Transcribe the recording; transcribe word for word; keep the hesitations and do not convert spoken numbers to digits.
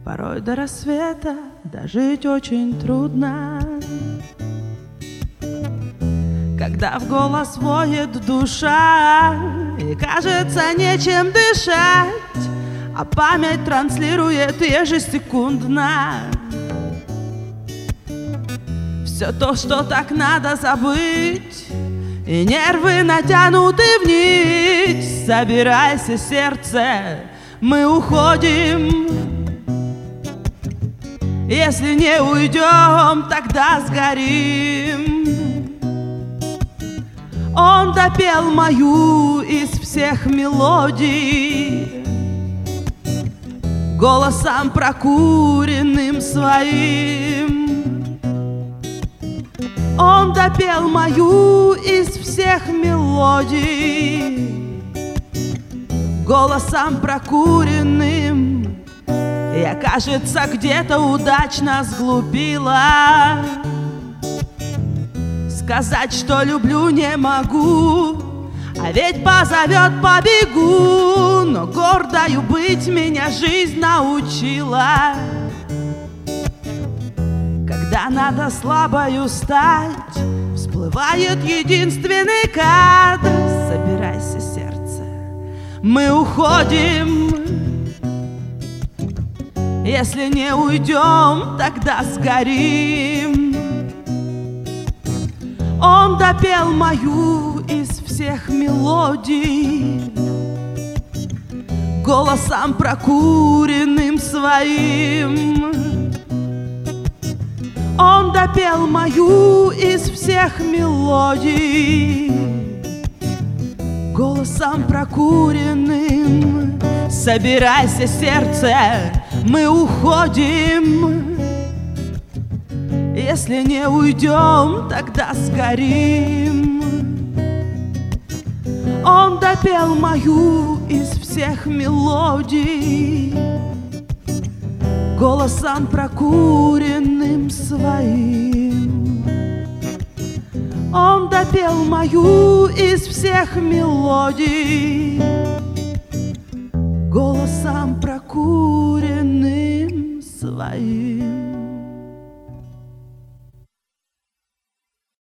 Порой до рассвета дожить очень трудно, когда в голос воет душа и кажется нечем дышать, а память транслирует ежесекундно все то, что так надо забыть, и нервы натянуты в нить. Собирайся, сердце, мы уходим. Если не уйдем, тогда сгорим. Он допел мою из всех мелодий голосом прокуренным своим. Он допел мою из всех мелодий голосом прокуренным. Я, кажется, где-то удачно сглупила. Сказать, что люблю, не могу, а ведь позовет, побегу. Но гордою быть меня жизнь научила. Когда надо слабою стать, всплывает единственный кадр. Собирайся, сердце, мы уходим. Если не уйдем, тогда сгорим. Он допел мою из всех мелодий голосом прокуренным своим. Он допел мою из всех мелодий голосом прокуренным. Собирайся, сердце, мы уходим. Если не уйдем, тогда сгорим. Он допел мою из всех мелодий голосом прокуренным своим. Он допел мою из всех мелодий голосом прокуренным своим.